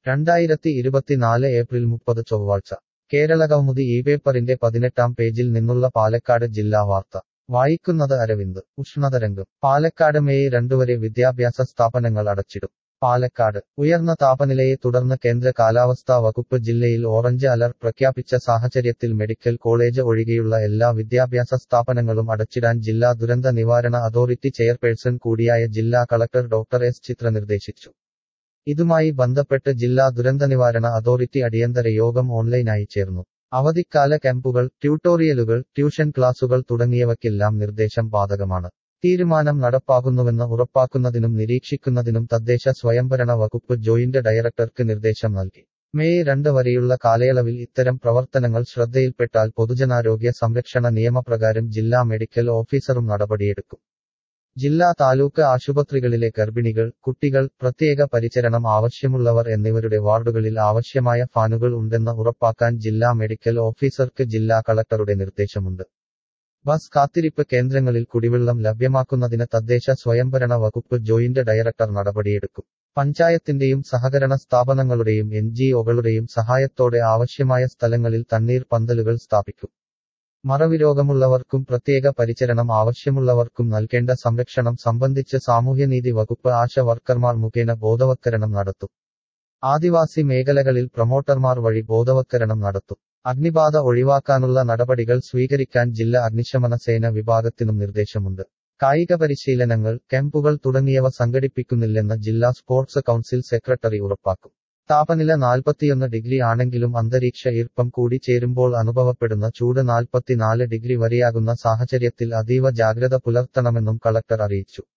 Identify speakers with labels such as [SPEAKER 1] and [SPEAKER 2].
[SPEAKER 1] 2024 April 30 ചൊവ്വാഴ്ച കേരളകൗമുദി ഈ പേപ്പറിന്റെ 18-ാം പേജിൽ നിന്നുള്ള പാലക്കാട് ജില്ലാ വാർത്ത വായിക്കുന്നത് അരവിന്ദ്. ഉഷ്ണതരംഗം പാലക്കാട് മെയ് 2 വരെ വിദ്യാഭ്യാസ സ്ഥാപനങ്ങൾ അടച്ചിടും. പാലക്കാട് ഉയർന്ന താപനിലയെ തുടർന്ന് കേന്ദ്ര കാലാവസ്ഥാ വകുപ്പ് ജില്ലയിൽ ഓറഞ്ച് അലർട്ട് പ്രഖ്യാപിച്ച സാഹചര്യത്തിൽ മെഡിക്കൽ കോളേജ് ഒഴികെയുള്ള എല്ലാ വിദ്യാഭ്യാസ സ്ഥാപനങ്ങളും അടച്ചിടാൻ ജില്ലാ ദുരന്ത നിവാരണ അതോറിറ്റി ചെയർപേഴ്സൺ കൂടിയായ ജില്ലാ കളക്ടർ ഡോക്ടർ എസ് ചിത്ര നിർദ്ദേശിച്ചു. ഇതുമായി ബന്ധപ്പെട്ട് ജില്ലാ ദുരന്തനിവാരണ അതോറിറ്റി അടിയന്തര യോഗം ഓൺലൈനായി ചേർന്നു. അവധിക്കാല ക്യാമ്പുകൾ, ട്യൂട്ടോറിയലുകൾ, ട്യൂഷൻ ക്ലാസുകൾ തുടങ്ങിയവയ്ക്കെല്ലാം നിർദ്ദേശം ബാധകമാണ്. തീരുമാനം നടപ്പാകുന്നുവെന്ന് ഉറപ്പാക്കുന്നതിനും നിരീക്ഷിക്കുന്നതിനും തദ്ദേശ സ്വയംഭരണ വകുപ്പ് ജോയിന്റ് ഡയറക്ടർക്ക് നിർദ്ദേശം നൽകി. മെയ് 2 വരെയുള്ള കാലയളവിൽ ഇത്തരം പ്രവർത്തനങ്ങൾ ശ്രദ്ധയിൽപ്പെട്ടാൽ പൊതുജനാരോഗ്യ സംരക്ഷണ നിയമപ്രകാരം ജില്ലാ മെഡിക്കൽ ഓഫീസറും നടപടിയെടുക്കും. ജില്ലാ താലൂക്ക് ആശുപത്രികളിലെ ഗർഭിണികൾ, കുട്ടികൾ, പ്രത്യേക പരിചരണം ആവശ്യമുള്ളവർ എന്നിവരുടെ വാർഡുകളിൽ ആവശ്യമായ ഫാനുകൾ ഉണ്ടെന്ന് ഉറപ്പാക്കാൻ ജില്ലാ മെഡിക്കൽ ഓഫീസർക്ക് ജില്ലാ കളക്ടറുടെ നിർദ്ദേശമുണ്ട്. ബസ് കാത്തിരിപ്പ് കേന്ദ്രങ്ങളിൽ കുടിവെള്ളം ലഭ്യമാക്കുന്നതിന് തദ്ദേശ സ്വയംഭരണ വകുപ്പ് ജോയിന്റ് ഡയറക്ടർ നടപടിയെടുക്കും. പഞ്ചായത്തിന്റെയും സഹകരണ സ്ഥാപനങ്ങളുടെയും NGOകളുടെയും സഹായത്തോടെ ആവശ്യമായ സ്ഥലങ്ങളിൽ തണ്ണീർ പന്തലുകൾ സ്ഥാപിക്കും. മറവിരോഗമുള്ളവർക്കും പ്രത്യേക പരിചരണം ആവശ്യമുള്ളവർക്കും നൽകേണ്ട സംരക്ഷണം സംബന്ധിച്ച് സാമൂഹ്യനീതി വകുപ്പ് ആശ വർക്കർമാർ മുഖേന ബോധവത്കരണം നടത്തും. ആദിവാസി മേഖലകളിൽ പ്രൊമോട്ടർമാർ വഴി ബോധവത്കരണം നടത്തും. അഗ്നിബാധ ഒഴിവാക്കാനുള്ള നടപടികൾ സ്വീകരിക്കാൻ ജില്ലാ അഗ്നിശമന സേന വിഭാഗത്തിനും നിർദ്ദേശമുണ്ട്. കായിക പരിശീലനങ്ങൾ, ക്യാമ്പുകൾ തുടങ്ങിയവ സംഘടിപ്പിക്കുന്നില്ലെന്ന് ജില്ലാ സ്പോർട്സ് കൗൺസിൽ സെക്രട്ടറി ഉറപ്പാക്കും. താപനില 41 ഡിഗ്രി ആണെങ്കിലും അന്തരീക്ഷ ഈർപ്പം കൂടി ചേരുമ്പോൾ അനുഭവപ്പെടുന്ന ചൂട് 44 ഡിഗ്രി വരെയാകുന്ന സാഹചര്യത്തിൽ അതീവ ജാഗ്രത പുലർത്തണമെന്നും കളക്ടർ അറിയിച്ചു.